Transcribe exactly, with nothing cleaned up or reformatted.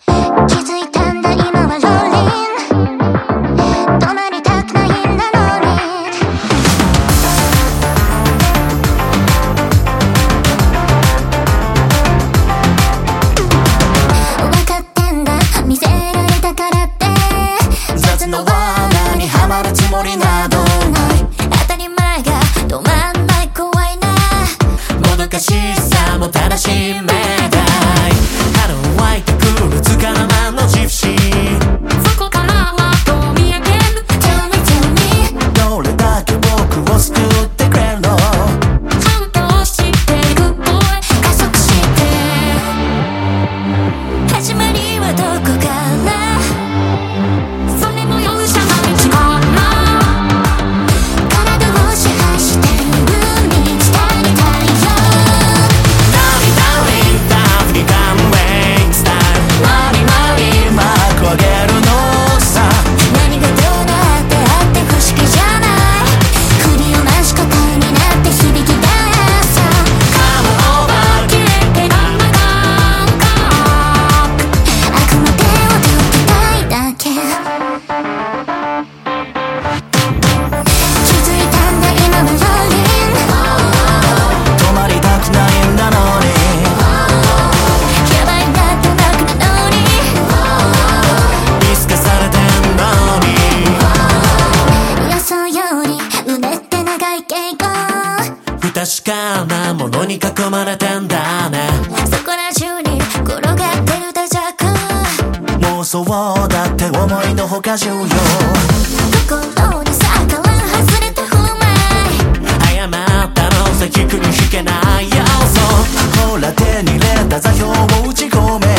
気づいたんだ今はローリン止まりたくないんだのに分かってんだ見せられたからって雑な罠にはまるつもりなどない当たり前が止まんない怖いなもどかしさも楽しめたい春湧いてくるつかの間のジプシーそこからはどう見上げる Tell me tell me どれだけ僕を救ってくれるの反応していく Boy 加速して始まりはどこからそれも容赦ない時間体を支配してるに伝えたいよ涙リンダアフリカンウェイクスタイルマリマリマーク上げるのさ何がどうなってあって不思議じゃない振りを増し答えになって響き出す Come over 消えてなんだ感覚あくまで踊りたいだけ気づいたんだ今はローリン止まりたくないんだのにやばいんだってなくなのに見透かされてんのに予想よりうねって長い傾向不確かなものに囲まれてんだねそこら中に転がってるデジャブ妄想だって思いのほか重要心に逆らう外れた不明誤ったのさ軸に引けない要素ほら手に入れた座標を打ち込め